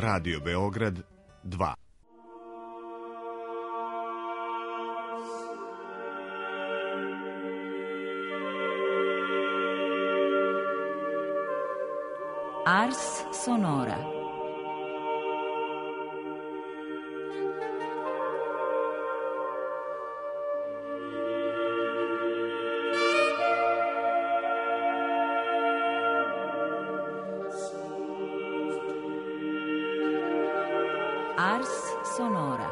Radio Beograd 2. Ars Sonora. Ars Sonora.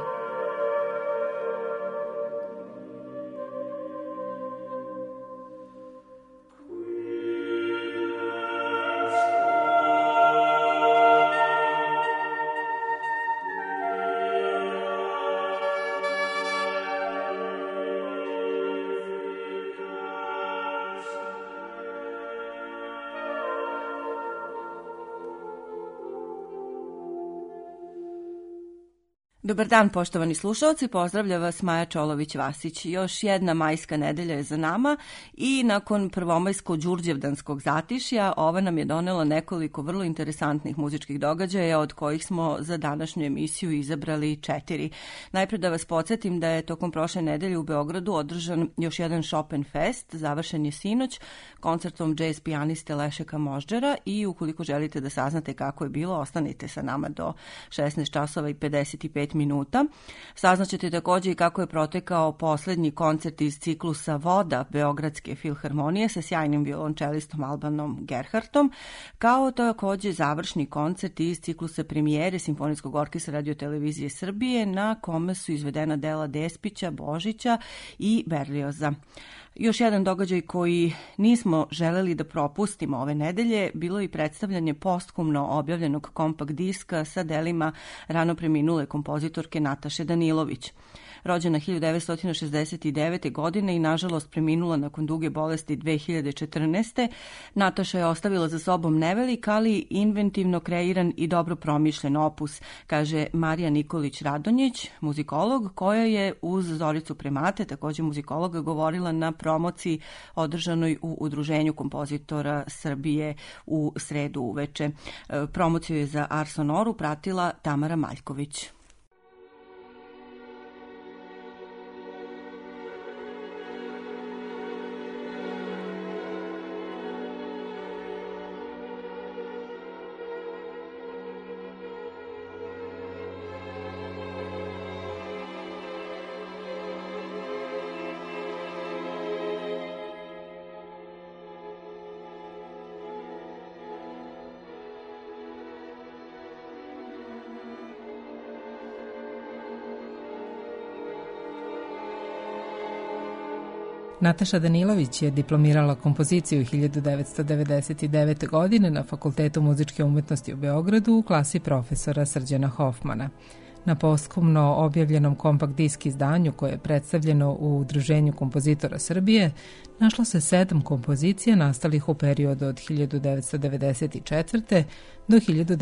Dobar dan, poštovani slušalci, pozdravlja vas Maja Čolović-Vasić. Još jedna majska nedelja je za nama i nakon prvomajsko-đurđevdanskog zatišja ova nam je donela nekoliko vrlo interesantnih muzičkih događaja, od kojih smo za današnju emisiju izabrali 4. Najpre da vas podsjetim da je tokom prošle nedelje u Beogradu održan još jedan Chopin Fest, završen je sinoć koncertom jazz pijaniste Lešeka Moždžera i ukoliko želite da saznate kako je bilo, ostanite sa nama do 16 časova i 55 minuta. Saznaćete također i kako je protekao poslednji koncert iz ciklusa Voda Beogradske filharmonije sa sjajnim violončelistom Albanom Gerhardtom, kao također završni koncert iz ciklusa premijere Simfonijskog orkestra Radio-televizije Srbije, na kome su izvedena dela Despića, Božića i Berlioza. Još jedan događaj koji nismo želeli da propustimo ove nedelje bilo i predstavljanje posthumno objavljenog kompakt diska sa delima rano preminule kompozitorke Nataše Danilović. Rođena 1969. godine i nažalost preminula nakon duge bolesti 2014. Nataša je ostavila za sobom nevelik, ali inventivno kreiran i dobro promišljen opus, kaže Marija Nikolić Radonjić, muzikolog, koja je uz Zoricu Premate, također muzikologa, govorila na promociji održanoj u Udruženju kompozitora Srbije u sredu uveče. Promociju je za Ars Sonoru pratila Tamara Maljković. Nataša Danilović je diplomirala kompoziciju 1999. godine na Fakultetu muzičke umetnosti u Beogradu u klasi profesora Srđana Hofmana. Na posthumno objavljenom kompakt disk izdanju koje je predstavljeno u Udruženju kompozitora Srbije našlo se 7 kompozicija nastalih u periodu od 1994. do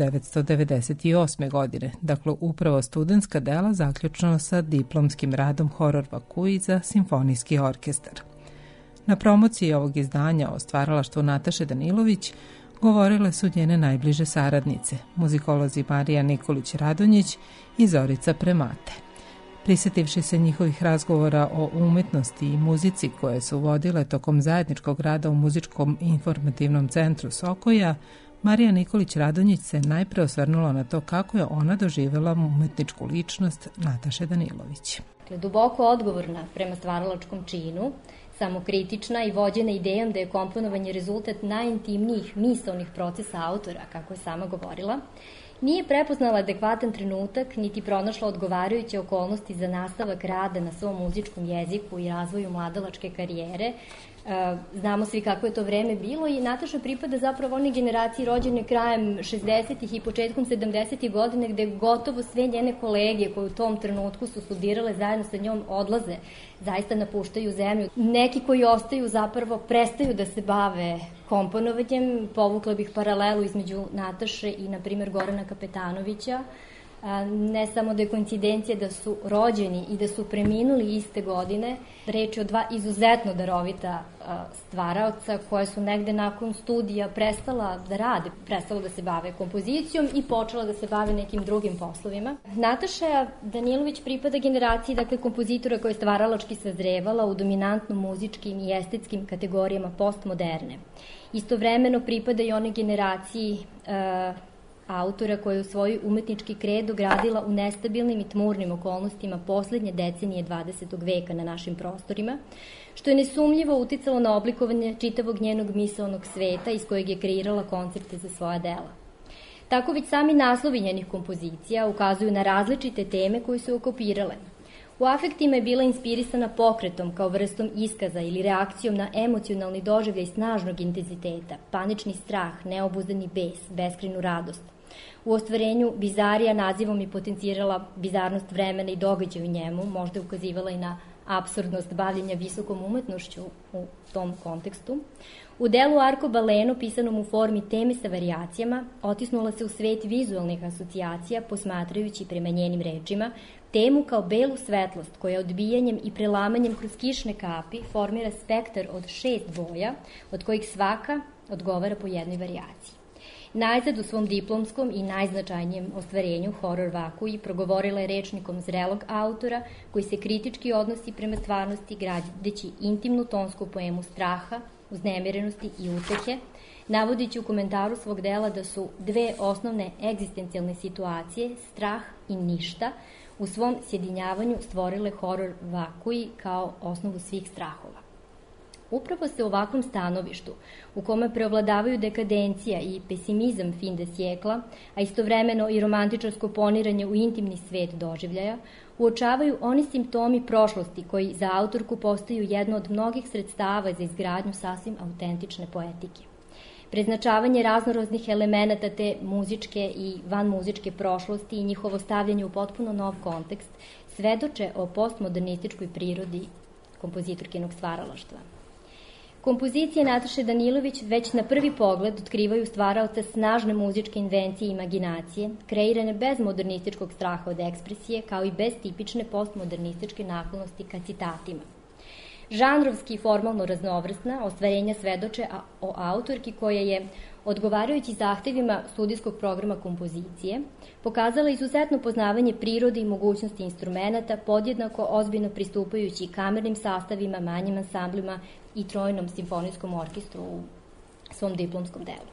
1998. godine, dakle upravo studentska dela zaključno sa diplomskim radom Horor Vakui za simfonijski orkestar. Na promociji ovog izdanja o stvaralaštvu Nataše Danilović govorile su njene najbliže saradnice, muzikolozi Marija Nikolić Radonjić i Zorica Premate. Prisjetivši se njihovih razgovora o umetnosti i muzici koje su vodile tokom zajedničkog rada u Muzičkom informativnom centru Sokoja, Marija Nikolić Radonjić se najpre osvrnula na to kako je ona doživjela umetničku ličnost Nataše Danilović. Duboko odgovorna prema stvaralačkom činu, samokritična i vođena idejom da je komponovanje rezultat najintimnijih misaonih procesa autora, kako je sama govorila, nije prepoznala adekvatan trenutak niti pronašla odgovarajuće okolnosti za nastavak rada na svom muzičkom jeziku i razvoju mladalačke karijere. Znamo svi kako je to vreme bilo i Nataša pripada zapravo onoj generaciji rođene krajem 60-ih i početkom 70-ih godine gde gotovo sve njene kolege koje u tom trenutku su studirale zajedno sa njom odlaze, zaista napuštaju zemlju. Neki koji ostaju zapravo prestaju da se bave komponovanjem. Povukla bih paralelu između Nataše i, na primjer, Gorana Kapetanovića, Ne samo da je koincidencija da su rođeni i da su preminuli iste godine, reč je o dva izuzetno darovita stvaraoca koja su negde nakon studija prestala da rade, prestala da se bave kompozicijom i počela da se bave nekim drugim poslovima. Nataša Danilović pripada generaciji, dakle, kompozitora koja je stvaralački sazrevala u dominantno muzičkim i estetskim kategorijama postmoderne. Istovremeno pripada i onoj generaciji autora koja je u svoj umetnički kredo gradila u nestabilnim i tmurnim okolnostima poslednje decenije 20. veka na našim prostorima, što je nesumnjivo uticalo na oblikovanje čitavog njenog misaonog sveta iz kojeg je kreirala koncepte za svoja dela. Tako već sami naslovi njenih kompozicija ukazuju na različite teme koje su okupirale. U afektima je bila inspirisana pokretom kao vrstom iskaza ili reakcijom na emocionalni doživljaj snažnog intenziteta, panični strah, neobuzdani bes, beskrajnu radost. U ostvarenju Bizarija nazivom je potencirala bizarnost vremena i događaja u njemu, možda je ukazivala i na apsurdnost bavljenja visokom umetnošću u tom kontekstu. U delu Arcobaleno, pisanom u formi teme sa varijacijama, otisnula se u svet vizualnih asocijacija, posmatrajući prema njenim rečima temu kao belu svetlost koja odbijanjem i prelamanjem kroz kišne kapi formira spektar od 6 boja, od kojih svaka odgovara po jednoj varijaciji. Najzad u svom diplomskom i najznačajnijem ostvarenju Horor Vakui progovorila je rečnikom zrelog autora koji se kritički odnosi prema stvarnosti gradeći intimnu tonsku poemu straha, uznemirenosti i utehe, navodeći u komentaru svog dela da su dve osnovne egzistencijalne situacije, strah i ništa, u svom sjedinjavanju stvorile Horor Vakui kao osnovu svih strahova. Upravo se u ovakvom stanovištu, u kome preovladavaju dekadencija i pesimizam fin de sjekla, a istovremeno i romantičarsko poniranje u intimni svet doživljaja, uočavaju oni simptomi prošlosti koji za autorku postaju jedno od mnogih sredstava za izgradnju sasvim autentične poetike. Preznačavanje raznoraznih elemenata te muzičke i vanmuzičke prošlosti i njihovo stavljanje u potpuno nov kontekst svedoče o postmodernističkoj prirodi kompozitorkinog stvaralaštva. Kompozicije Nataše Danilović već na prvi pogled otkrivaju stvaraoca snažne muzičke invencije i imaginacije, kreirane bez modernističkog straha od ekspresije, kao i bez tipične postmodernističke naklonosti ka citatima. Žanrovski i formalno raznovrsna ostvarenja svedoče o autorki koja je, odgovarajući zahtevima studijskog programa kompozicije, pokazala izuzetno poznavanje prirode i mogućnosti instrumenta, podjednako ozbiljno pristupajući kamernim sastavima, manjim ansamblima i trojnom simfonijskom orkestru u svom diplomskom delu.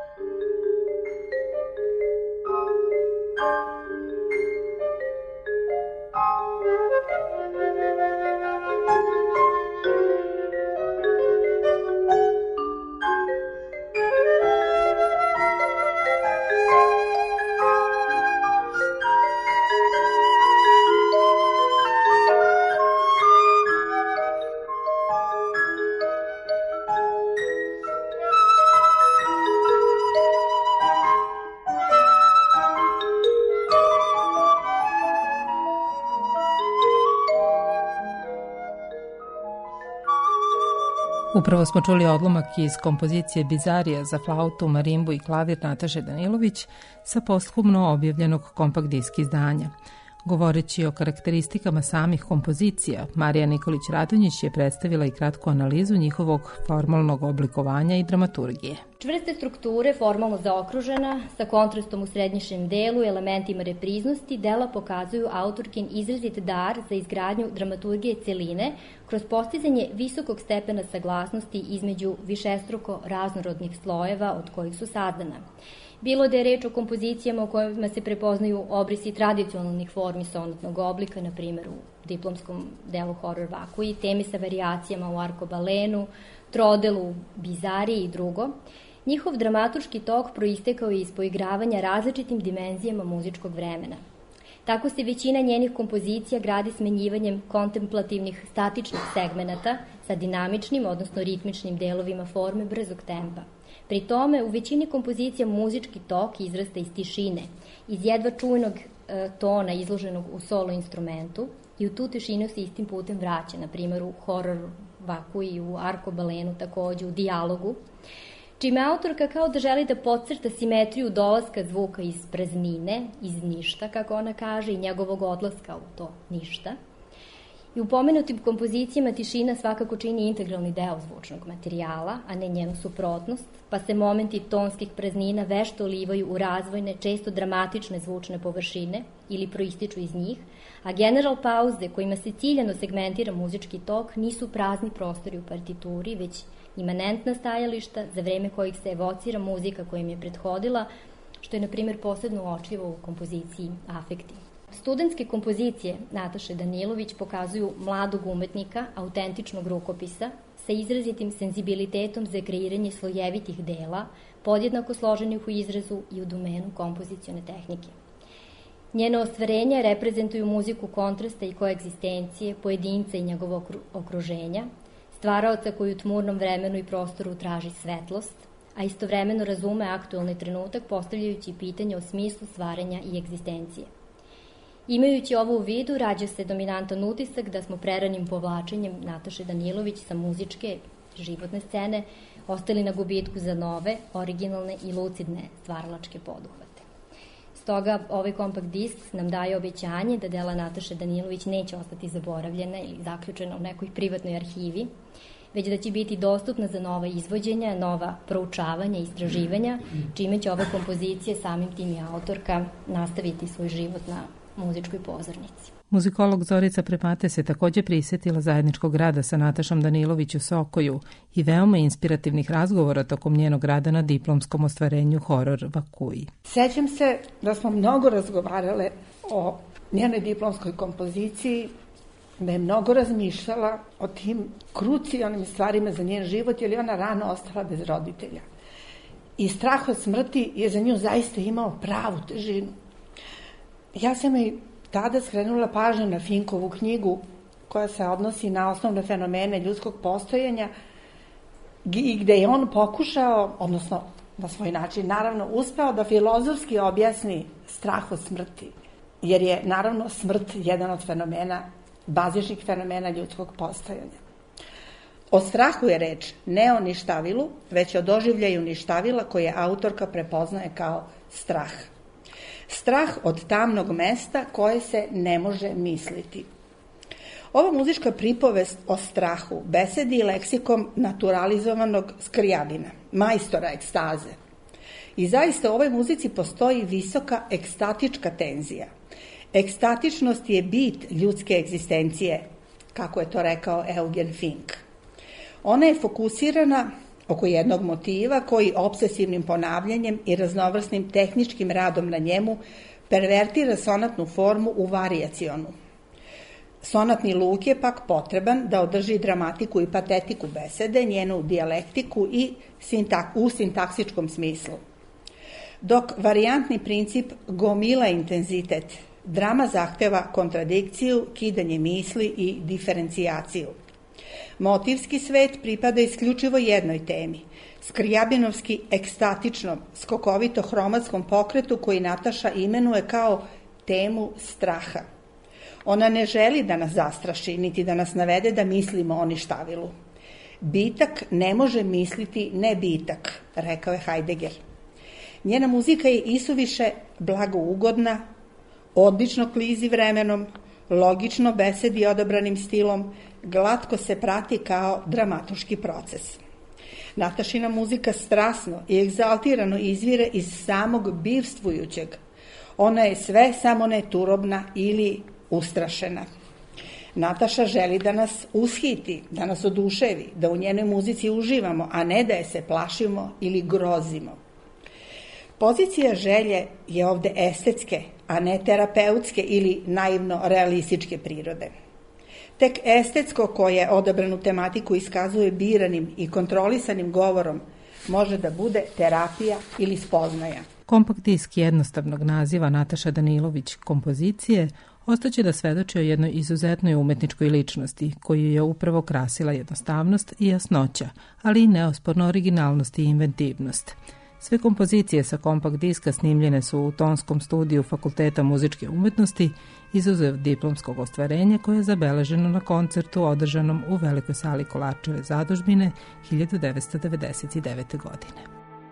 Upravo smo čuli odlomak iz kompozicije Bizarija za flautu, marimbu i klavir Nataše Danilović sa posthumno objavljenog kompakt disk izdanja. Govoreći o karakteristikama samih kompozicija, Marija Nikolić Radonjić je predstavila i kratku analizu njihovog formalnog oblikovanja i dramaturgije. Čvrste strukture, formalno zaokružena, sa kontrastom u srednjišem delu i elementima repriznosti, dela pokazuju autorkin izrazit dar za izgradnju dramaturgije celine kroz postizanje visokog stepena saglasnosti između višestruko raznorodnih slojeva od kojih su sazdana. Bilo da je reč o kompozicijama u kojima se prepoznaju obrisi tradicionalnih formi sonatnog oblika, na primjer u diplomskom delu Horor Vakui, temi sa varijacijama u Arcobalenu, trodelu, Bizariji i drugo, njihov dramaturški tok proistekao je iz poigravanja različitim dimenzijama muzičkog vremena. Tako se većina njenih kompozicija gradi smenjivanjem kontemplativnih statičnih segmenata sa dinamičnim, odnosno ritmičnim delovima forme brzog tempa. Pri tome, u većini kompozicija muzički tok izrasta iz tišine, iz jedva čujnog tona izloženog u solo instrumentu i u tu tišinu se istim putem vraća, na primjer u Horor Vakui i u Arcobalenu takođe, u dijalogu. čime autorka kao da želi da podcrta simetriju dolaska zvuka iz praznine, iz ništa, kako ona kaže, i njegovog odlaska u to ništa. I u pomenutim kompozicijama tišina svakako čini integralni deo zvučnog materijala, a ne njenu suprotnost, pa se momenti tonskih praznina vešto ulivaju u razvojne, često dramatične zvučne površine ili proističu iz njih, a general pauze kojima se ciljano segmentira muzički tok nisu prazni prostori u partituri, već imanentna stajališta za vreme kojih se evocira muzika kojim je prethodila, što je, na primjer, posebno uočljivo u kompoziciji Afekti. Studentske kompozicije Nataše Danilović pokazuju mladog umetnika, autentičnog rukopisa, sa izrazitim senzibilitetom za kreiranje slojevitih dela, podjednako složenih u izrazu i u domenu kompozicione tehnike. Njene ostvarenja reprezentuju muziku kontrasta i koegzistencije, pojedinca i njegovog okruženja, stvaraoca koji u tmurnom vremenu i prostoru traži svetlost, a istovremeno razume aktualni trenutak postavljajući pitanje o smislu stvaranja i egzistencije. Imajući ovo u vidu, rađa se dominantan utisak da smo preranim povlačenjem Nataše Danilović sa muzičke, životne scene ostali na gubitku za nove, originalne i lucidne stvaralačke poduhvate. Stoga ovaj kompakt disk nam daje obećanje da dela Nataše Danilović neće ostati zaboravljena ili zaključena u nekoj privatnoj arhivi, već da će biti dostupna za nova izvođenja, nova proučavanja i istraživanja, čime će ova kompozicija, samim tim i autorka, nastaviti svoj život na muzičkoj pozornici. Muzikolog Zorica Prepate se takođe prisjetila zajedničkog rada sa Natašom Danilović u Sokoju i veoma inspirativnih razgovora tokom njenog rada na diplomskom ostvarenju Horor Vakuji. Sećam se da smo mnogo razgovarale o njenoj diplomskoj kompoziciji, da je mnogo razmišljala o tim krucijalnim stvarima za njen život, jer je ona rano ostala bez roditelja. I strah od smrti je za nju zaista imao pravu težinu. Ja sam i tada skrenula pažnju na Finkovu knjigu koja se odnosi na osnovne fenomene ljudskog postojanja i gde je on pokušao, odnosno na svoj način, naravno, uspeo da filozofski objasni strah od smrti, jer je, naravno, smrt jedan od fenomena, bazičnih fenomena ljudskog postojanja. O strahu je reč, ne o ništavilu, već o doživljaju ništavila koje autorka prepoznaje kao strah. Strah od tamnog mesta koje se ne može misliti. Ova muzička pripovest o strahu besedi leksikom naturalizovanog Skrijabina, majstora ekstaze. I zaista u ovoj muzici postoji visoka ekstatička tenzija. Ekstatičnost je bit ljudske egzistencije, kako je to rekao Eugen Fink. Ona je fokusirana oko jednog motiva koji obsesivnim ponavljanjem i raznovrsnim tehničkim radom na njemu pervertira sonatnu formu u varijacionu. Sonatni luk je pak potreban da održi dramatiku i patetiku besede, njenu dijalektiku i u sintaksičkom smislu. Dok varijantni princip gomila intenzitet, drama zahteva kontradikciju, kidanje misli i diferencijaciju. Motivski svet pripada isključivo jednoj temi, skrijabinovski ekstatičnom, skokovito hromatskom pokretu koji Nataša imenuje kao temu straha. Ona ne želi da nas zastraši, niti da nas navede da mislimo o ništavilu. Bitak ne može misliti nebitak, rekao je Heidegger. Njena muzika je isuviše blagougodna, odlično klizi vremenom, logično besedi odabranim stilom, glatko se prati kao dramatuški proces. Natašina muzika strasno i egzaltirano izvire iz samog bivstvujućeg. Ona je sve samo ne turobna ili ustrašena. Nataša želi da nas ushiti, da nas oduševi, da u njenoj muzici uživamo, a ne da je se plašimo ili grozimo. Pozicija želje je ovde estetske, a ne terapeutske ili naivno realističke prirode. Tek estetsko koje odabranu tematiku iskazuje biranim i kontrolisanim govorom može da bude terapija ili spoznaja. Kompakt disk jednostavnog naziva Nataša Danilović kompozicije ostaće da svedoči o jednoj izuzetnoj umetničkoj ličnosti koju je upravo krasila jednostavnost i jasnoća, ali i neosporno originalnost i inventivnost. Sve kompozicije sa kompakt diska snimljene su u tonskom studiju Fakulteta muzičke umetnosti, izuzev diplomskog ostvarenja koje je zabeleženo na koncertu održanom u Velikoj sali Kolarčeve zadužbine 1999. godine.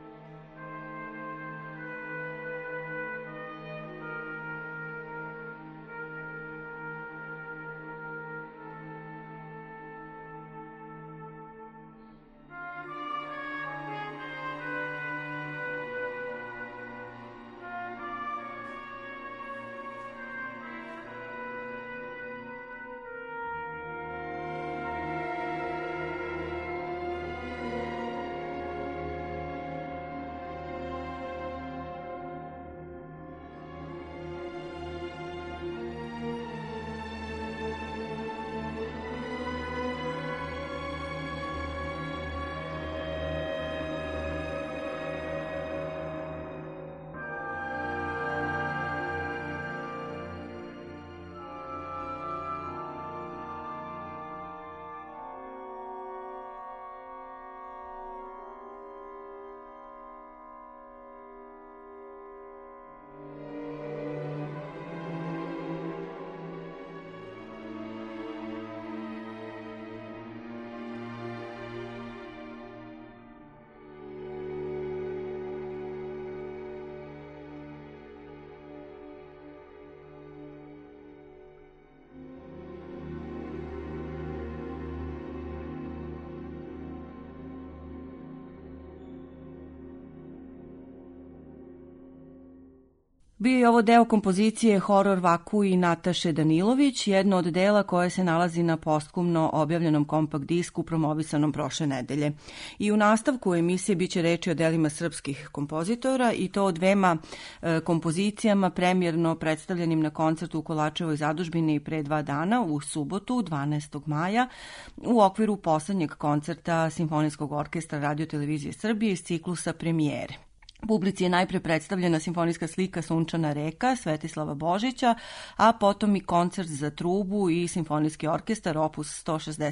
Bio je ovo deo kompozicije Horor Vakui Nataše Danilović, jedno od dela koje se nalazi na postkumno objavljenom kompakt disku promovisanom prošle nedelje. I u nastavku emisije biće reči o delima srpskih kompozitora i to o dvema kompozicijama premijerno predstavljenim na koncertu u Kolarčevoj zadužbini pre 2 dana u subotu 12. maja u okviru poslednjeg koncerta Simfonijskog orkestra Radio televizije Srbije iz ciklusa premijere. Publici je najpre predstavljena simfonijska slika Sunčana reka Svetislava Božića, a potom i koncert za trubu i simfonijski orkestar opus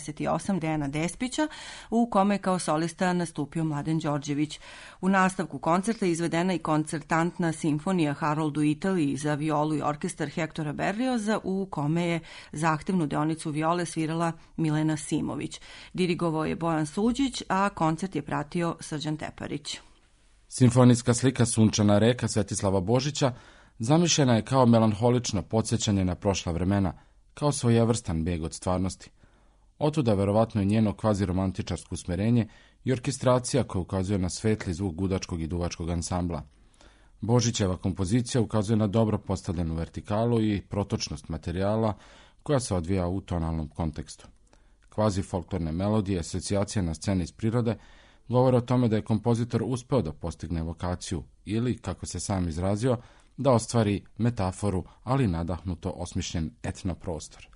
168 Dejana Despića, u kome je kao solista nastupio Mladen Đorđević. U nastavku koncerta izvedena i koncertantna simfonija Haroldu Italiji za violu i orkestar Hektora Berlioza, u kome je zahtevnu deonicu viole svirala Milena Simović. Dirigovao je Bojan Suđić, a koncert je pratio Srđan Teparić. Simfonijska slika Sunčana reka Svetislava Božića zamišljena je kao melanholično podsjećanje na prošla vremena, kao svojevrstan beg od stvarnosti. Otuda verovatno i njeno kvaziromantičarsko usmerenje i orkestracija koja ukazuje na svetli zvuk gudačkog i duvačkog ansambla. Božićeva kompozicija ukazuje na dobro postavljenu vertikalu i protočnost materijala koja se odvija u tonalnom kontekstu. Kvazi folklorne melodije, asocijacije na scene iz prirode govore o tome da je kompozitor uspeo da postigne evokaciju ili, kako se sam izrazio, da ostvari metaforu, ali nadahnuto osmišljen etnoprostor.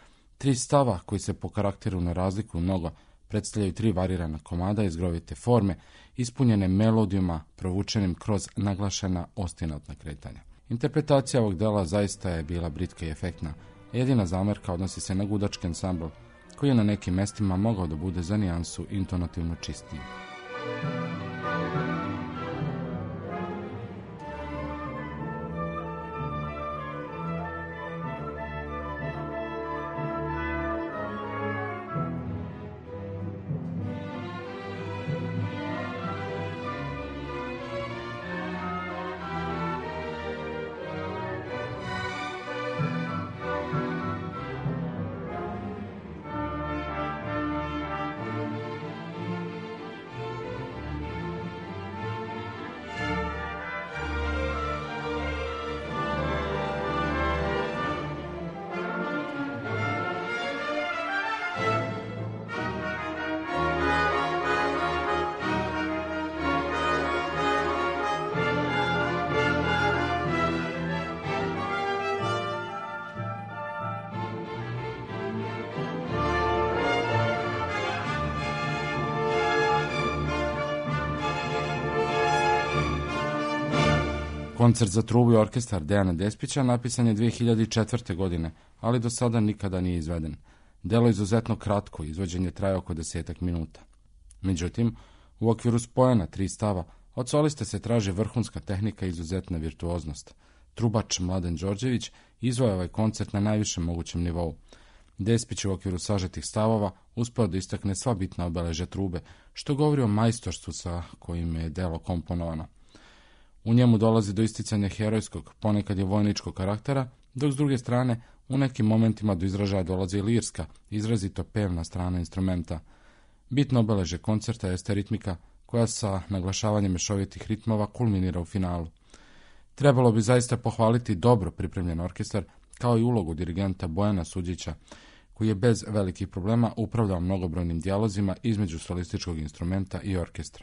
3 stava koji se po karakteru ne razlikuju mnogo predstavljaju 3 varirana komada izgrovite forme, ispunjene melodijama provučenim kroz naglašena ostinatna kretanja. Interpretacija ovog dela zaista je bila britka i efektna. Jedina zamerka odnosi se na gudački ansambl, koji je na nekim mestima mogao da bude za nijansu intonativno čistiji. Koncert za trubu i orkestar Dejana Despića napisan je 2004. godine, ali do sada nikada nije izveden. Delo je izuzetno kratko, izvođenje traje oko 10 minuta. Međutim, u okviru spojena 3 stava, Od soliste se traži vrhunska tehnika i izuzetna virtuoznost. Trubač Mladen Đorđević izveo ovaj koncert na najvišem mogućem nivou. Despić u okviru sažetih stavova uspeo da istakne sva bitna obeležja trube, što govori o majstorstvu sa kojim je delo komponovano. U njemu dolazi do isticanja herojskog, ponekad je vojničkog karaktera, dok s druge strane u nekim momentima do izražaja dolazi lirska, izrazito pevna strana instrumenta. Bitno obeležje koncerta jeste ritmika, koja sa naglašavanjem mešovitih ritmova kulminira u finalu. Trebalo bi zaista pohvaliti dobro pripremljen orkestar, kao i ulogu dirigenta Bojana Suđića, koji je bez velikih problema upravljao mnogobrojnim dijalozima između solističkog instrumenta i orkestra.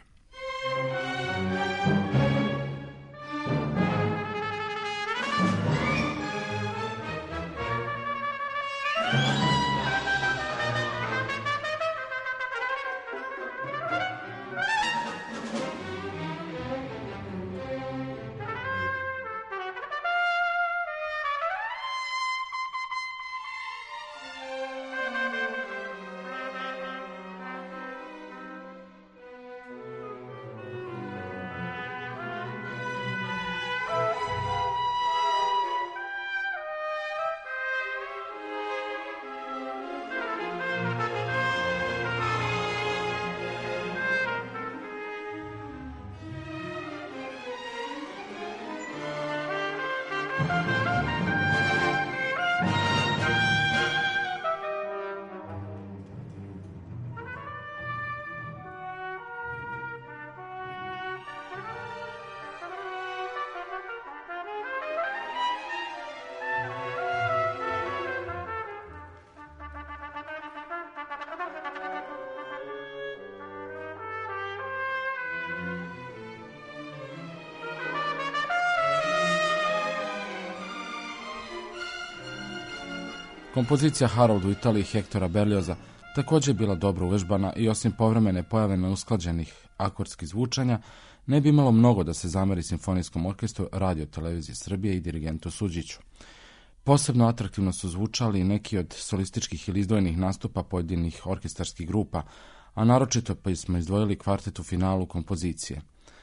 Kompozicija Harold u Italiji Hektora Berlioza također je bila dobro uvežbana i osim povremene pojave neusklađenih akordskih zvučanja, ne bi imalo mnogo da se zameri simfonijskom orkestru Radio Televizije Srbije i dirigentu Suđiću. Posebno atraktivno su zvučali neki od solističkih ili izdvojenih nastupa pojedinih orkestarskih grupa, a naročito pa smo izdvojili kvartet u finalu kompozicije.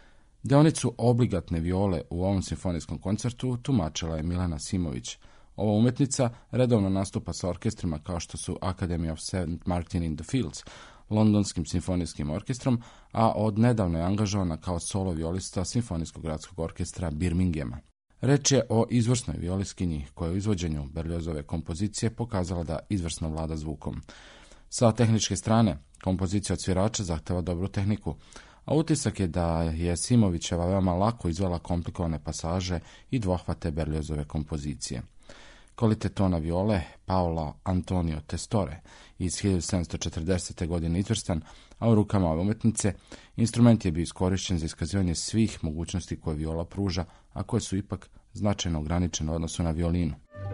Deonicu obligatne viole u ovom simfonijskom koncertu tumačila je Milena Simović. Ova umetnica redovno nastupa sa orkestrima kao što su Academy of St. Martin in the Fields, londonskim simfonijskim orkestrom, a od nedavno je angažovana kao solo violista Simfonijskog gradskog orkestra Birminghama. Reč je o izvrsnoj violiskinji koja je u izvođenju Berliozove kompozicije pokazala da izvrsno vlada zvukom. Sa tehničke strane, kompozicija od svirača zahteva dobru tehniku, a utisak je da je Simovićeva veoma lako izvela komplikovane pasaže i dvohvate Berliozove kompozicije. Kvalitet tona viole Paolo Antonio Testore iz 1740. godine izvrstan, a u rukama ove umetnice instrument je bio iskorišćen za iskazivanje svih mogućnosti koje viola pruža, a koje su ipak značajno ograničene u odnosu na violinu.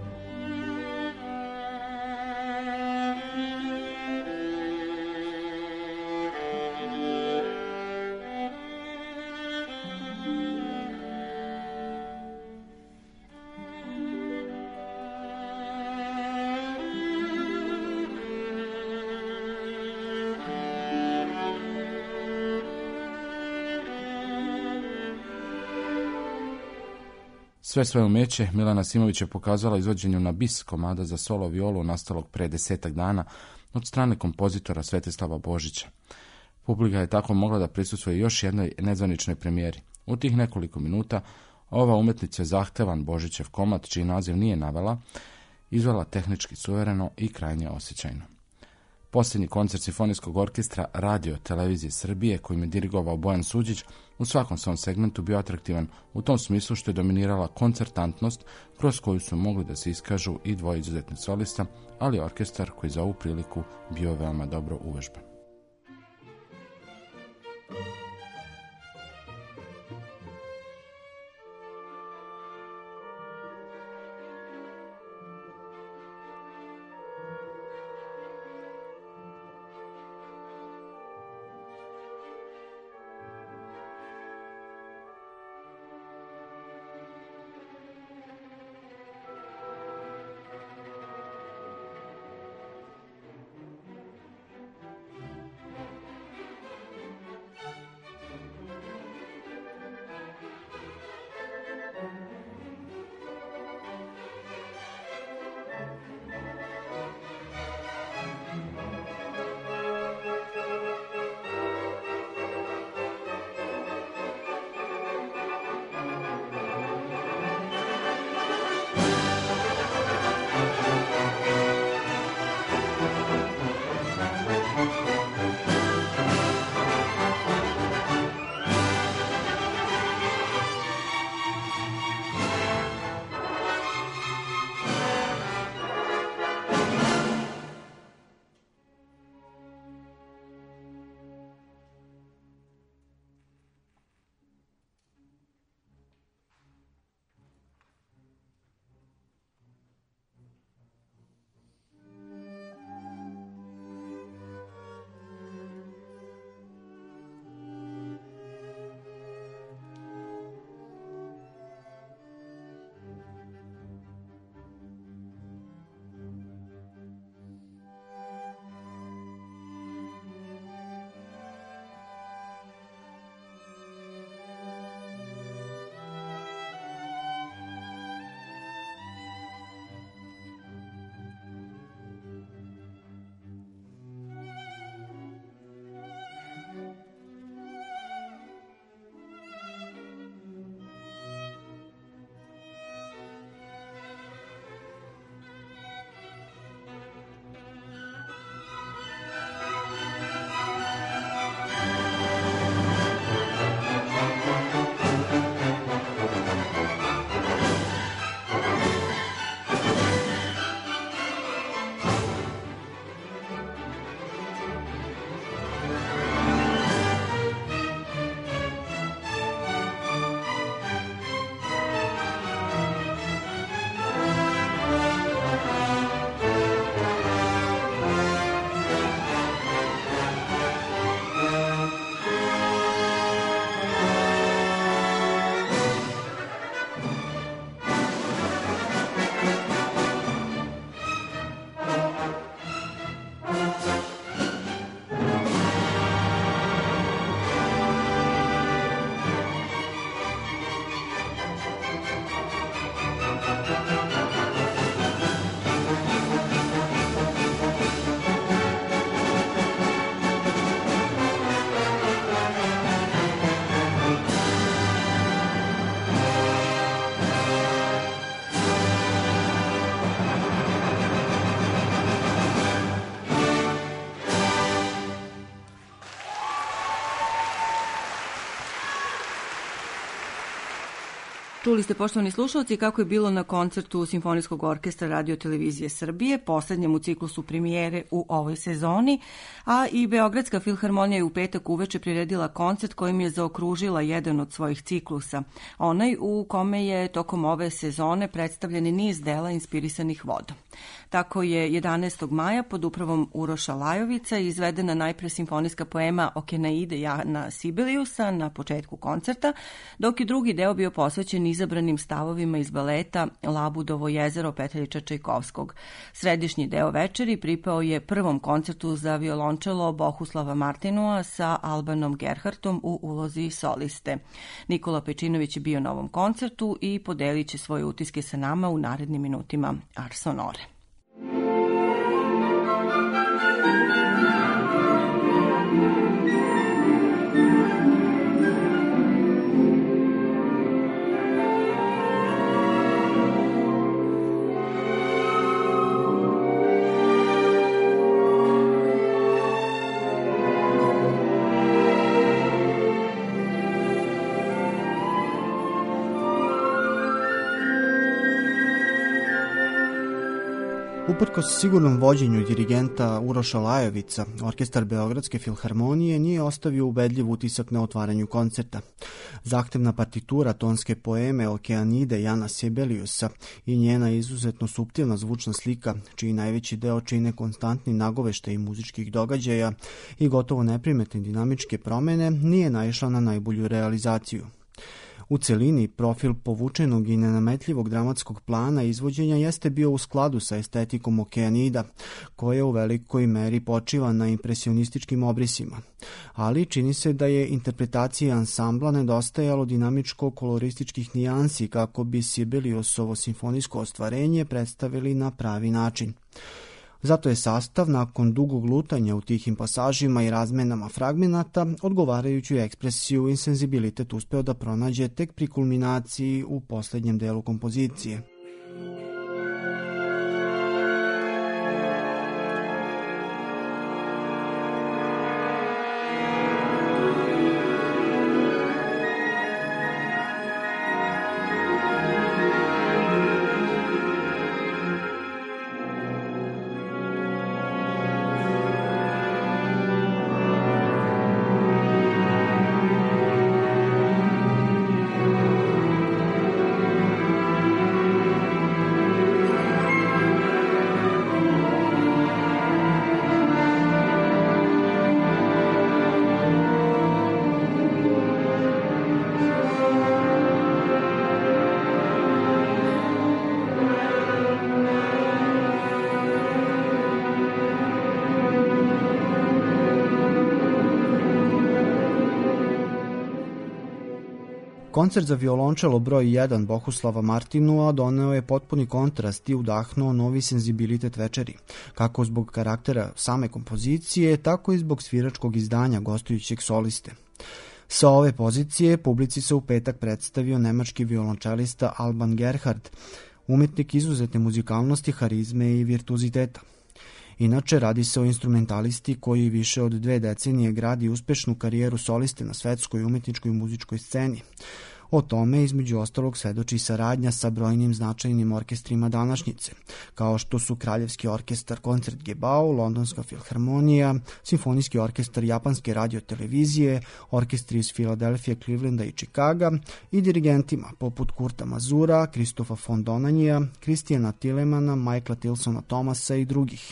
Sve svoje umeće Milena Simović je pokazala izvođenju na bis komada za solo violu nastalog pre 10 dana od strane kompozitora Svetislava Božića. Publika je tako mogla da prisustvuje još jednoj nezvaničnoj premijeri. U tih nekoliko minuta ova umetnica je zahtevan Božićev komad, čiji naziv nije navela, izvela tehnički suvereno i krajnje osjećajno. Posljednji koncert Simfonijskog orkestra Radio Televizije Srbije, kojim je dirigovao Bojan Suđić, u svakom svom segmentu bio atraktivan u tom smislu što je dominirala koncertantnost kroz koju su mogli da se iskažu i dvoje izuzetnih solista, ali orkestar koji za ovu priliku bio veoma dobro uvežban. Čuli ste, poštovani slušalci, kako je bilo na koncertu Simfonijskog orkestra Radio Televizije Srbije, poslednjem u ciklusu premijere u ovoj sezoni, a i Beogradska filharmonija je u petak uveče priredila koncert kojim je zaokružila jedan od svojih ciklusa, onaj u kome je tokom ove sezone predstavljeni niz dela inspirisanih vodom. Tako je 11. maja pod upravom Uroša Lajovica izvedena najpre simfonijska poema Okenaide Jana Sibeliusa na početku koncerta, dok je drugi deo bio posvećen izabranim stavovima iz baleta Labudovo jezero Peteljića Čajkovskog. Središnji deo večeri pripao je prvom koncertu za violončelo Bohuslava Martinua sa Albanom Gerhardtom u ulozi soliste. Nikola Pečinović je bio na ovom koncertu i podelit će svoje utiske sa nama u narednim minutima Ars Sonore. Uprkos sigurnom vođenju dirigenta Uroša Lajovica, orkestar Beogradske filharmonije nije ostavio ubedljiv utisak na otvaranju koncerta. Zahtevna partitura tonske poeme Okeanide Jana Sibeliusa i njena izuzetno suptilna zvučna slika, čiji najveći deo čine konstantni nagoveštaji muzičkih događaja i gotovo neprimetne dinamičke promene, nije naišla na najbolju realizaciju. U celini, profil povučenog i nenametljivog dramatskog plana izvođenja jeste bio u skladu sa estetikom Okeanida, koja u velikoj meri počiva na impresionističkim obrisima. Ali čini se da je interpretacija ansambla nedostajalo dinamičko-kolorističkih nijansi kako bi Sibeliusovo simfonijsko ostvarenje predstavili na pravi način. Zato je sastav, nakon dugog lutanja u tihim pasažima i razmenama fragmenata, odgovarajuću ekspresiju i senzibilitet uspeo da pronađe tek pri kulminaciji u poslednjem delu kompozicije. Koncert za violončelo broj 1 Bohuslava Martinua doneo je potpuni kontrast i udahnuo novi senzibilitet večeri, kako zbog karaktera same kompozicije, tako i zbog sviračkog izdanja gostujućeg soliste. Sa ove pozicije publici se u petak predstavio nemački violončelista Alban Gerhard, umetnik izuzetne muzikalnosti, harizme i virtuoziteta. Inače, radi se o instrumentalisti koji više od 2 decenije gradi uspešnu karijeru soliste na svetskoj umetničkoj i muzičkoj sceni. O tome, između ostalog, svedoči saradnja sa brojnim značajnim orkestrima današnjice, kao što su Kraljevski orkestar Koncertgebouw, Londonska filharmonija, Simfonijski orkestar Japanske radiotelevizije, orkestri iz Filadelfije, Clevelanda i Chicaga i dirigentima poput Kurta Mazura, Kristofa von Donanija, Kristijana Tilemana, Michaela Tilsona Thomasa i drugih.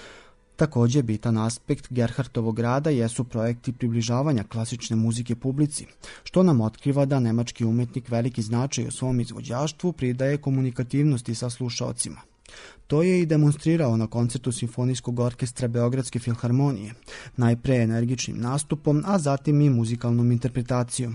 Takođe, bitan aspekt Gerhardtovog rada jesu projekti približavanja klasične muzike publici, što nam otkriva da nemački umetnik veliki značaj u svom izvođaštvu pridaje komunikativnosti sa slušaocima. To je i demonstrirao na koncertu Simfonijskog orkestra Beogradske filharmonije, najpre energičnim nastupom, a zatim i muzikalnom interpretacijom.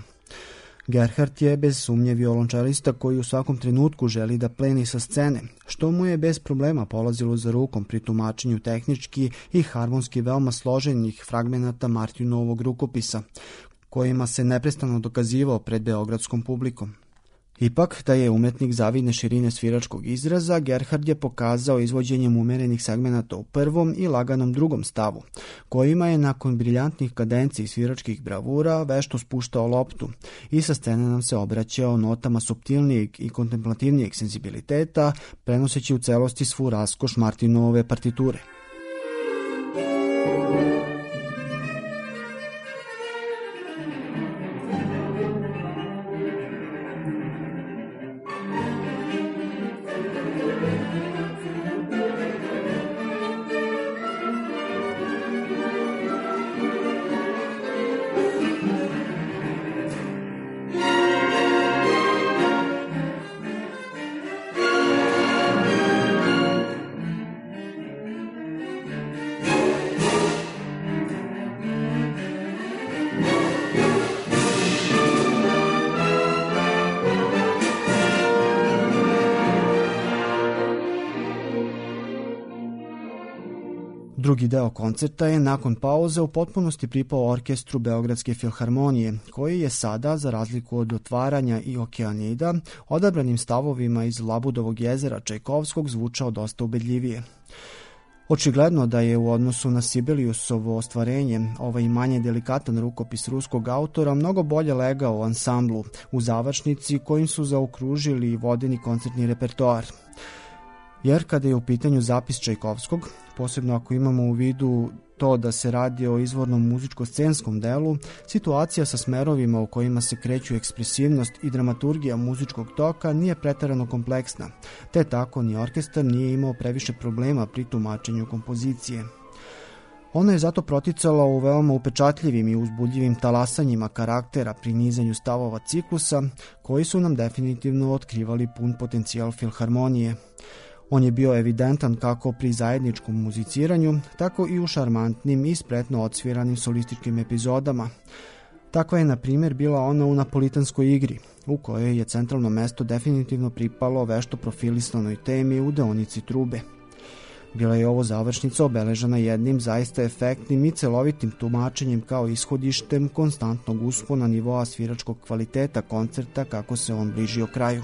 Gerhard je bez sumnje violončelista koji u svakom trenutku želi da pleni sa scene, što mu je bez problema polazilo za rukom pri tumačenju tehnički i harmonski veoma složenih fragmenata Martinovog rukopisa, kojima se neprestano dokazivao pred beogradskom publikom. Ipak, da je umetnik zavidne širine sviračkog izraza, Gerhard je pokazao izvođenjem umerenih segmenata u prvom i laganom drugom stavu, kojima je nakon briljantnih kadenci i sviračkih bravura vešto spuštao loptu i sa scene nam se obraćao notama suptilnijeg i kontemplativnijeg senzibiliteta, prenoseći u celosti svu raskoš Martinove partiture. Drugi deo koncerta je nakon pauze u potpunosti pripao orkestru Beogradske filharmonije, koji je sada, za razliku od Otvaranja i Okeanida, odabranim stavovima iz Labudovog jezera Čajkovskog zvučao dosta ubedljivije. Očigledno da je u odnosu na Sibeliusovo ostvarenje ovaj manje delikatan rukopis ruskog autora mnogo bolje legao u ansamblu, u završnici kojim su zaokružili vodeni koncertni repertoar. Jer kada je u pitanju zapis Čajkovskog, posebno ako imamo u vidu to da se radi o izvornom muzičko-scenskom delu, situacija sa smerovima u kojima se kreću ekspresivnost i dramaturgija muzičkog toka nije preterano kompleksna, te tako ni orkestar nije imao previše problema pri tumačenju kompozicije. Ona je zato proticala u veoma upečatljivim i uzbudljivim talasanjima karaktera pri nizanju stavova ciklusa, koji su nam definitivno otkrivali pun potencijal filharmonije. On je bio evidentan kako pri zajedničkom muziciranju, tako i u šarmantnim i spretno odsviranim solističkim epizodama. Takva je, na primjer, bila ona u Napolitanskoj igri, u kojoj je centralno mesto definitivno pripalo vešto profilisanoj temi u deonici trube. Bila je ovo završnica obeležena jednim zaista efektnim i celovitim tumačenjem kao ishodištem konstantnog uspona nivoa sviračkog kvaliteta koncerta kako se on bližio kraju.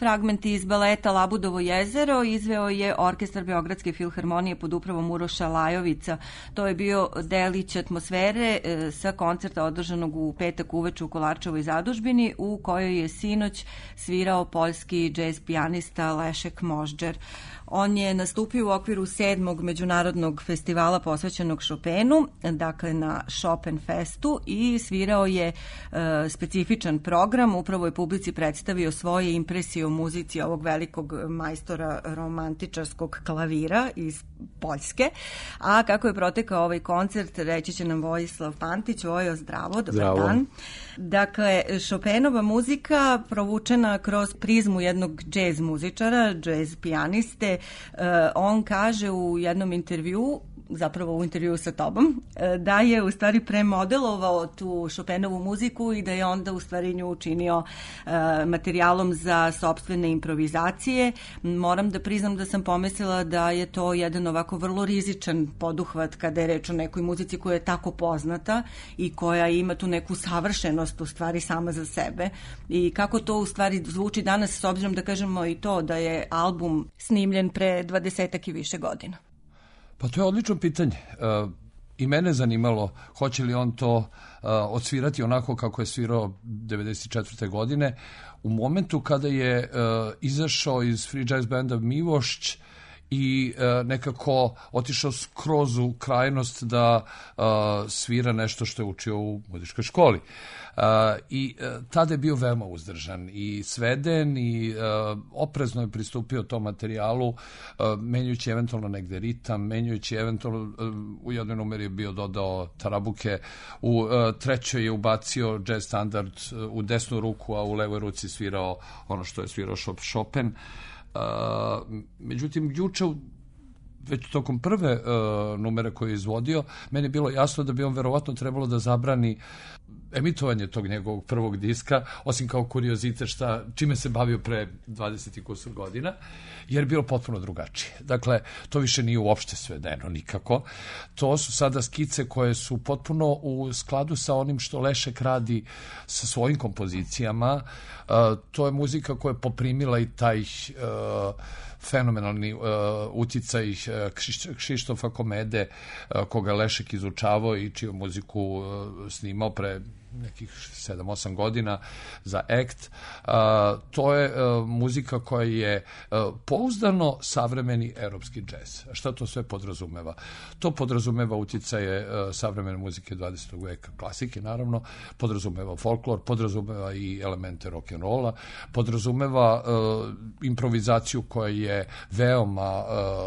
fragmenti iz baleta Labudovo jezero izveo je Orkestar Beogradske filharmonije pod upravom Uroša Lajovica. To je bio delić atmosfere sa koncerta održanog u petak uveče u Kolarčevoj zadužbini, u kojoj je sinoć svirao poljski džez pijanista Leszek Możdżer. On je nastupio u okviru 7. međunarodnog festivala posvećenog Chopinu, dakle na Chopin Festu, i svirao je specifičan program. Upravo je publici predstavio svoje impresije o muzici ovog velikog majstora romantičarskog klavira iz Poljske. A kako je protekao ovaj koncert, reći će nam Vojislav Pantić. Vojo, zdravo, dobar dan. Dakle, Chopinova muzika provučena kroz prizmu jednog džez muzičara, džez pijaniste. On kaže u jednom intervjuu, zapravo u intervjuu sa tobom, da je u stvari premodelovao tu Chopinovu muziku i da je onda u stvari nju učinio materijalom za sopstvene improvizacije. Moram da priznam da sam pomislila da je to jedan ovako vrlo rizičan poduhvat kada je reč o nekoj muzici koja je tako poznata i koja ima tu neku savršenost u stvari sama za sebe. I kako to u stvari zvuči danas, s obzirom da kažemo i to da je album snimljen pre 20 i više godina? Pa to je odlično pitanje. I mene zanimalo hoće li on to odsvirati onako kako je svirao 94. godine. U momentu kada je izašao iz Free Jazz Banda Mivošć i nekako otišao skroz u krajnost da svira nešto što je učio u muzičkoj školi. I tada je bio veoma uzdržan i sveden i oprezno je pristupio tom materijalu, menjajući eventualno negde ritam, menjajući eventualno, u jednoj numeri je bio dodao tarabuke, u trećoj je ubacio jazz standard u desnu ruku, a u levoj ruci svirao ono što je svirao Chopin. Međutim, juče već tokom prve numere koje je izvodio, meni je bilo jasno da bi on verovatno trebalo da zabrani emitovanje tog njegovog prvog diska, osim kao kuriozitet čime se bavio pre 20 i kusur godina, jer je bilo potpuno drugačije. Dakle, to više nije uopšte svedeno nikako. To su sada skice koje su potpuno u skladu sa onim što Leszek radi sa svojim kompozicijama. To je muzika koja je poprimila i taj fenomenalni uticaj Krzysztofa Komede, koga je Leszek izučavao i čiju muziku snimao pre nekih 7-8 godina za ACT. To je muzika koja je pouzdano savremeni evropski džez. Šta to sve podrazumeva? To podrazumeva uticaje savremene muzike 20. veka, klasike naravno, podrazumeva folklor, podrazumeva i elemente rock'n'rolla, podrazumeva improvizaciju koja je veoma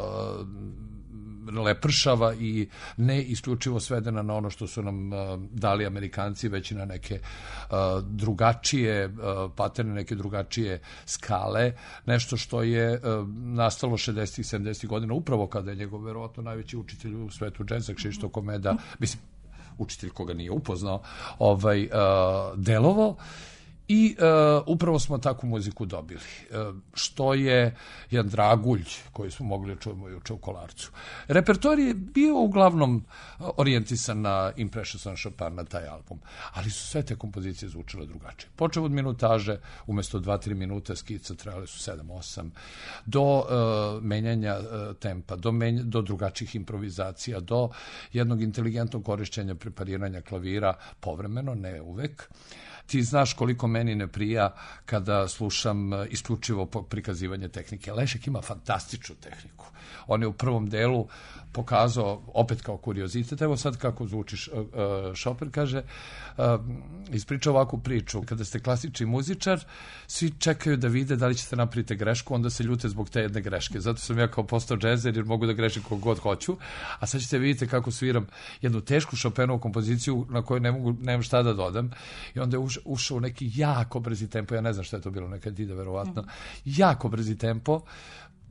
lepršava i ne isključivo svedena na ono što su nam dali Amerikanci, već i na neke drugačije paterne, neke drugačije skale, nešto što je nastalo 60. i 70. godina, upravo kada je njegov verovatno najveći učitelj u svetu džeza, Krzysztof Komeda, mislim, učitelj koga nije upoznao, delovao. I upravo smo takvu muziku dobili, što je jedan dragulj koji smo mogli čujemo juče u Kolarcu. Repertoar je bio uglavnom orijentisan na Impressions on Chopin, na taj album, ali su sve te kompozicije zvučile drugačije. Počeo od minutaže, umesto 2-3 minuta skica trajale su 7-8, do menjanja tempa, do drugačijih improvizacija, do jednog inteligentnog korišćenja prepariranja klavira povremeno, ne uvek. Ti znaš koliko meni ne prija kada slušam isključivo prikazivanje tehnike. Leszek ima fantastičnu tehniku. On je u prvom delu pokazao, opet kao kuriozitet, evo sad kako zvučiš, Chopin kaže, ispriča ovakvu priču. Kada ste klasični muzičar, svi čekaju da vide da li ćete napraviti grešku, onda se ljute zbog te jedne greške. Zato sam ja kao postao džezer jer mogu da grešim koliko god hoću. A sad ćete vidjeti kako sviram jednu tešku Chopinovu kompoziciju na kojoj nemam šta da dodam. I onda je ušao u neki jako brzi tempo, ja ne znam šta je to bilo, nekad ide verovatno, jako brzi tempo,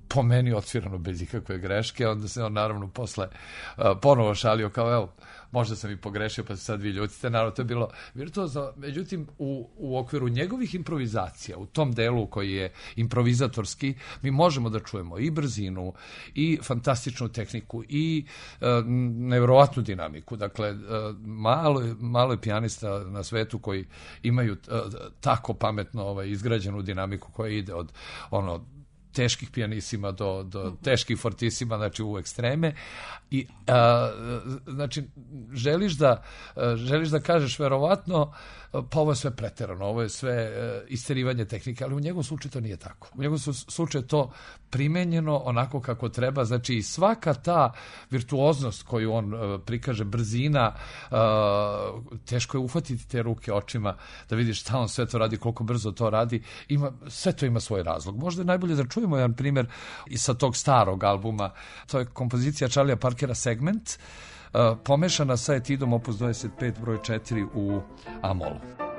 po meni odsvirano bez ikakve greške, onda se on naravno posle ponovo šalio kao evo, možda sam i pogrešio pa se sad vi ljutite, naravno to je bilo virtuozno, međutim u okviru njegovih improvizacija, u tom delu koji je improvizatorski, mi možemo da čujemo i brzinu, i tehniku, i nevjerovatnu dinamiku, dakle malo je pijanista na svetu koji imaju tako pametno izgrađenu dinamiku koja ide od teških pijanisima do teških fortisima, znači u ekstreme. I znači želiš da kažeš verovatno pa ovo je sve preterano, ovo je sve isterivanje tehnike, ali u njegovom slučaju to nije tako. U njegovom slučaju je to primenjeno onako kako treba, znači i svaka ta virtuoznost koju on prikaže, brzina, teško je uhvatiti te ruke očima, da vidiš šta on sve to radi, koliko brzo to radi, sve to ima svoj razlog. Možda je najbolje da čujemo jedan primjer i sa tog starog albuma, to je kompozicija Charlie'a Parkera Segment, pomešana sa etidom opus 25 broj 4 u A-molu.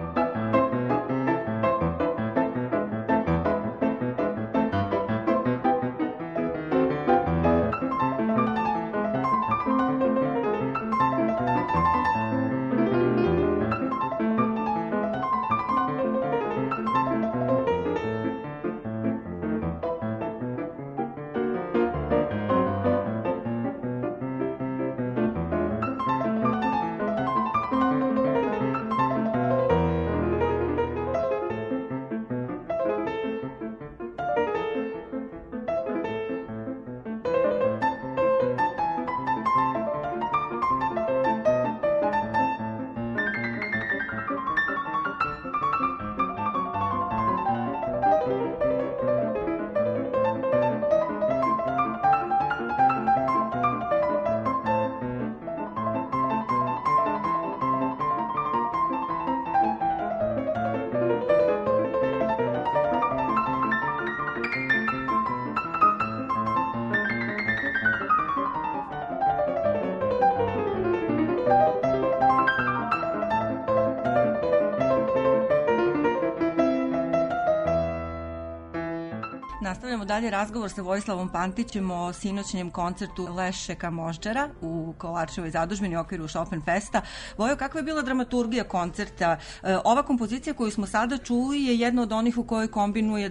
Nastavljamo dalje razgovor sa Vojislavom Pantićem o sinoćnjem koncertu Lešeka Moždžera u Kolarčevoj zadužbini u okviru Chopin Festa. Vojo, kakva je bila dramaturgija koncerta? Ova kompozicija koju smo sada čuli je jedna od onih u kojoj kombinuje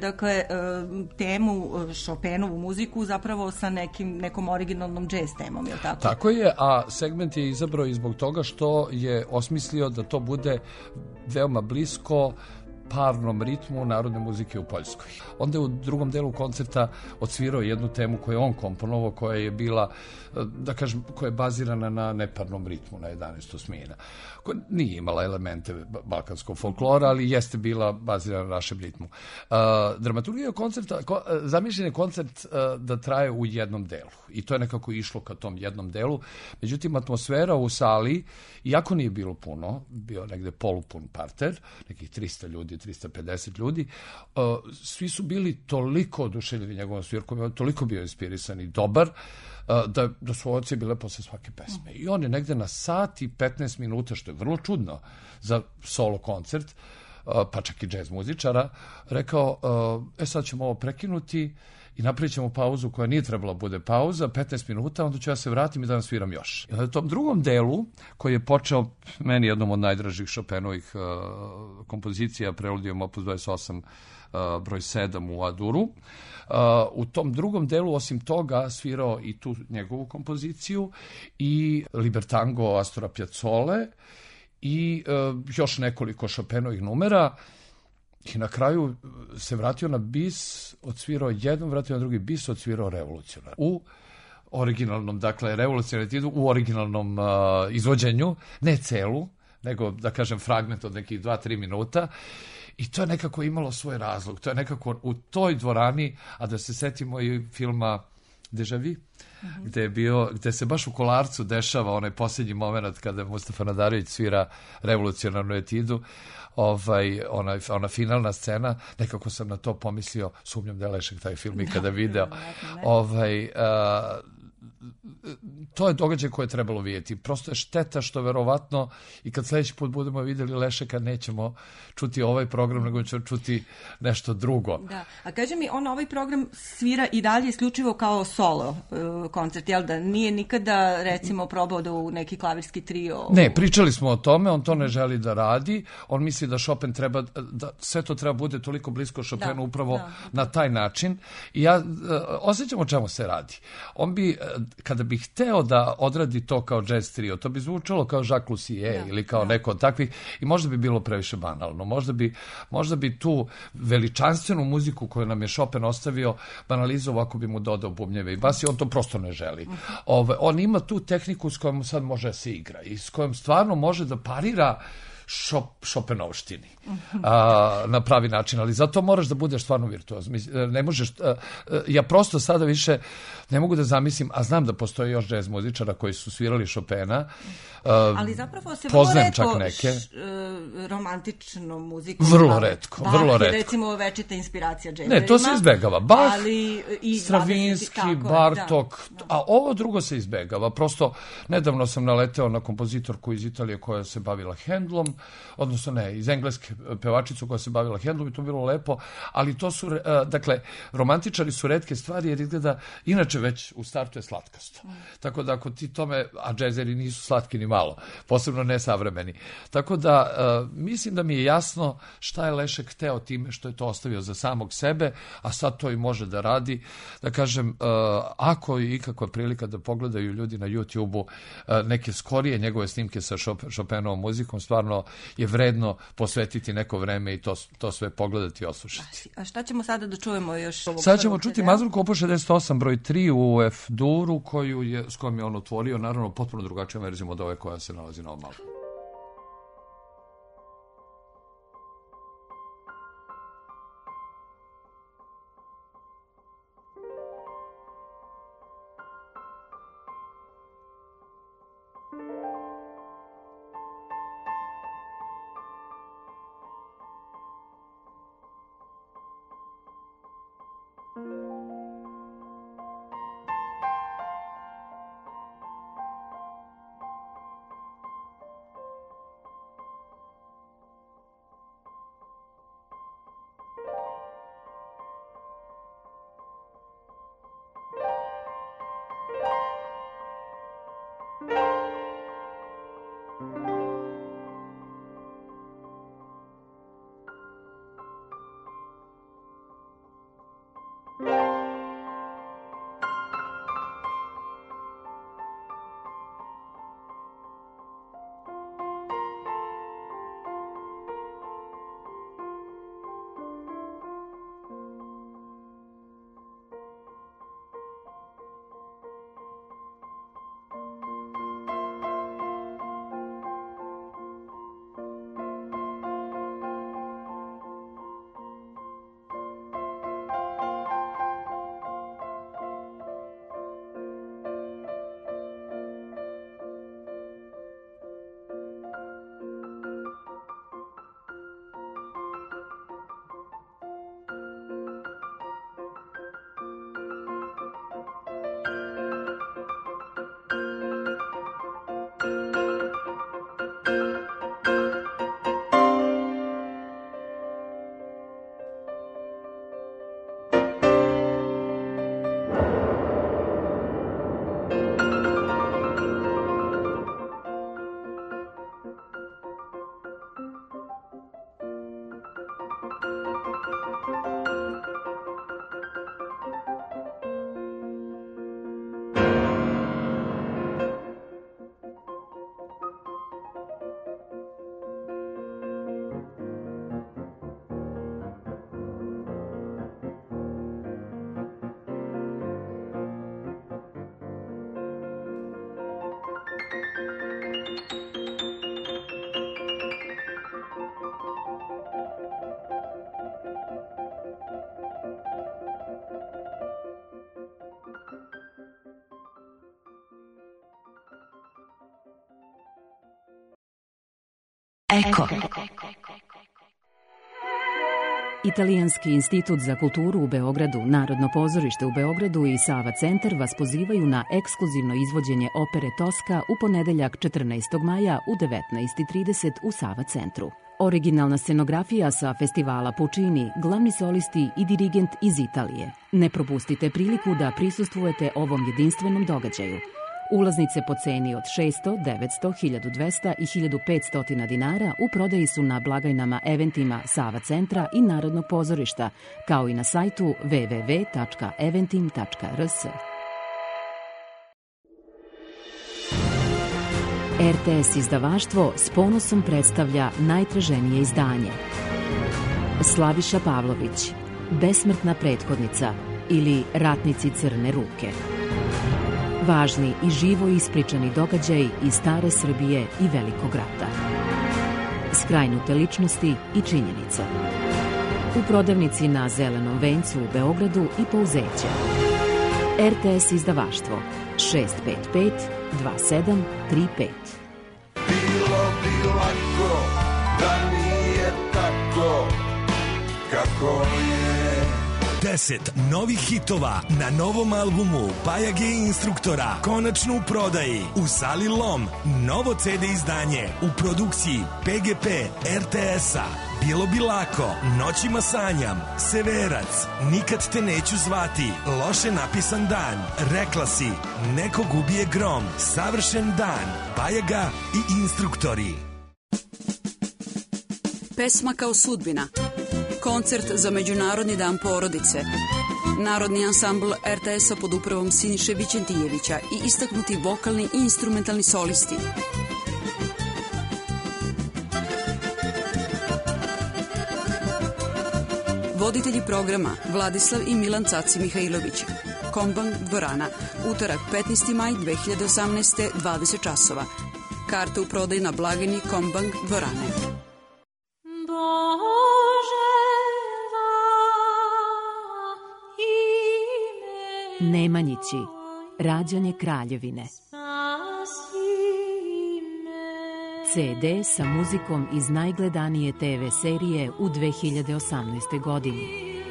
temu Chopinovu muziku zapravo sa nekom originalnom jazz temom, je li tako? Tako je, a Segment je izabrao i zbog toga što je osmislio da to bude veoma blisko parnom ritmu narodne muzike u Poljskoj. Onda je u drugom delu koncerta odsvirao jednu temu koju je on komponovao, koja je bila, da kažem, koja je bazirana na neparnom ritmu, na 11 osmina. Koja nije imala elemente balkanskog folklora, ali jeste bila bazirana na našem ritmu. Dramaturgija koncerta, zamišljen je koncert da traje u jednom delu. I to je nekako išlo ka tom jednom delu. Međutim, atmosfera u sali, iako nije bilo puno, bio negde polupun parter, nekih 300 ljudi, 350 ljudi, svi su bili toliko oduševljeni njegovom svirkom, toliko bio inspirisan i dobar, da su oci bile posle svake pesme. I on je negde na sat i 15 minuta, što je vrlo čudno za solo koncert, pa čak i džez muzičara, rekao, sad ćemo ovo prekinuti i napravit ćemo pauzu koja nije trebala bude pauza, 15 minuta, onda ću ja se vratim i da vam sviram još. I onda u tom drugom delu, koji je počeo meni jednom od najdražih Chopinovih kompozicija, Preludijom opus 28 broj 7 u A-duru, u tom drugom delu, osim toga, svirao i tu njegovu kompoziciju i Libertango Astora Piazzole i još nekoliko Chopinovih numera. I na kraju se vratio na bis, odsvirao jednom, vratio na drugi bis, odsvirao revolucionar. U originalnom, dakle, revolucionar etidu, u originalnom izvođenju, ne celu, nego, da kažem, fragment od nekih 2-3 minuta. I to je nekako imalo svoj razlog. To je nekako u toj dvorani, a da se setimo i filma Deja Vu, gde se baš u Kolarcu dešava onaj posljednji moment kada Mustafa Nadarević svira revolucionarnu etidu, ona finalna scena, nekako sam na to pomislio, sumnjam da je Lešek taj film ikada video, to je događaj koje je trebalo vidjeti. Prosto je šteta što verovatno i kad sledeći put budemo videli Lešeka nećemo čuti ovaj program, nego ćemo čuti nešto drugo. Da. A kaže mi, on ovaj program svira i dalje isključivo kao solo koncert, jel da? Nije nikada, recimo, probao da u neki klavirski trio... Ne, pričali smo o tome, on to ne želi da radi, on misli da Chopin treba, da sve to treba bude toliko blisko Chopinu upravo na taj način. I ja osjećam o čemu se radi. On bi, kada bi hteo da odradi to kao jazz trio, to bi zvučalo kao Jacques Lussier ili kao neko od takvih i možda bi bilo previše banalno. Možda bi tu veličanstvenu muziku koju nam je Chopin ostavio banalizovao ako bi mu dodao bubnjeve i bas i on to prosto ne želi. On ima tu tehniku s kojom sad može da se igra i s kojom stvarno može da parira Chopinovštini na pravi način, ali zato moraš da budeš stvarno virtuoz. Ne možeš, ja prosto sada više ne mogu da zamislim, a znam da postoje još jazz muzičara koji su svirali Chopina, ali zapravo se vrlo retko romantičnu muziku vrlo retko. Recimo večita inspiracija džezerima. Ne, to se izbegava. Bach, i Stravinski, Bartok, a ovo drugo se izbegava. Prosto, nedavno sam naleteo na kompozitorku iz Italije koja se bavila Handlom, odnosno ne, iz engleske pevačicu koja se bavila Handlom i to bilo lepo, ali to su, dakle, romantičari su retke stvari jer izgleda, inače već u startu je slatkasto. Tako da ako ti tome, a džezeri nisu slatki ni malo, posebno ne savremeni. Tako da mislim da mi je jasno šta je Lešek hteo time što je to ostavio za samog sebe, a sad to i može da radi. Da kažem, ako je ikakva prilika da pogledaju ljudi na YouTube-u neke skorije njegove snimke sa Chopinovom muzikom, stvarno je vredno posvetiti neko vreme i to sve pogledati i oslušati. A šta ćemo sada da čujemo još? Sad ćemo čuti Mazurku opus 68 broj 3 u F-duru s kojom je on otvorio, naravno potpuno drugačijom verzijom od ove koja se nalazi na ovom albumu. Eko. Italijanski institut za kulturu u Beogradu, Narodno pozorište u Beogradu i Sava centar vas pozivaju na ekskluzivno izvođenje opere Toska u ponedeljak 14. maja u 19:30 u Sava centru. Originalna scenografija sa festivala Puccini, glavni solisti i dirigent iz Italije. Ne propustite priliku da prisustvujete ovom jedinstvenom događaju. Ulaznice po ceni od 600, 900, 1200 i 1500 dinara u prodaji su na blagajnama eventima Sava centra i Narodnog pozorišta, kao i na sajtu www.eventim.rs. RTS izdavaštvo s ponosom predstavlja najtraženije izdanje. Slaviša Pavlović, Besmrtna prethodnica ili Ratnici crne ruke. Važni i živo ispričani događaj iz stare Srbije i Velikog rata. Skrajnute ličnosti i činjenice. U prodavnici na Zelenom vencu u Beogradu i Pouzeće. RTS izdavaštvo 655 2735. Bilo bi lako da nije tako kako je. 10 novih hitova na novom albumu Bajage Instruktora konačno u prodaji u Sali Lom. Novo CD izdanje u produkciji PGP RTS-a. Bilo bi lako, Noćima sanjam, Severac, Nikad te neću zvati, Loše napisan dan, Rekla si, Nekog ubije grom, Savršen dan, Bajaga i Instruktori. Pesma kao sudbina. Koncert za Međunarodni dan porodice. Narodni ansambl RTS-a pod upravom Siniše Vićentijevića i istaknuti vokalni i instrumentalni solisti. Voditelji programa Vladislav i Milan Caci Mihajlović. Kombank dvorana. Utorak 15. maj 2018. 20 časova. Karte u prodaju na blagajni Kombank dvorane. Nemanjići, rađanje Kraljevine. CD sa muzikom iz najgledanije TV serije u 2018. godini.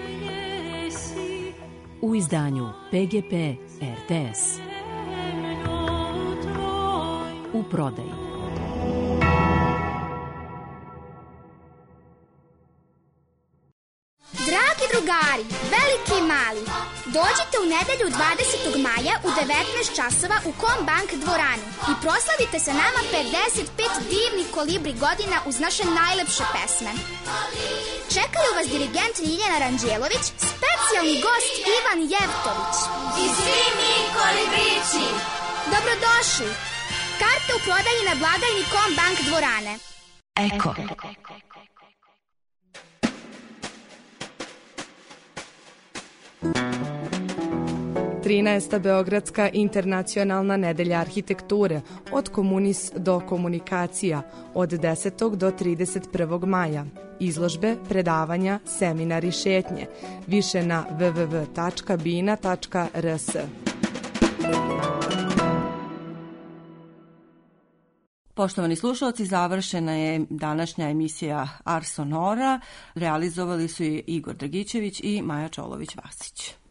U izdanju PGP RTS. U prodaji. Dragi drugari, veliki i mali, dođite u nedelju 20. maja u 19 časova u Kombank dvoranu i proslavite sa nama 55 divnih kolibri godina uz naše najlepše pesme. Čekaju vas dirigent Ljiljana Ranđelović, specijalni gost Ivan Jevtović i svi mi kolibrići. Dobrodošli! Karte u prodaji na blagajni Kombank dvorane. Eko. 13. Beogradska internacionalna nedelja arhitekture od komunis do komunikacija od 10. do 31. maja. Izložbe, predavanja, seminari, šetnje. Više na www.bina.rs. Poštovani slušalci, završena je današnja emisija Ars Sonora. Realizovali su je Igor Dragićević i Maja Čolović-Vasić.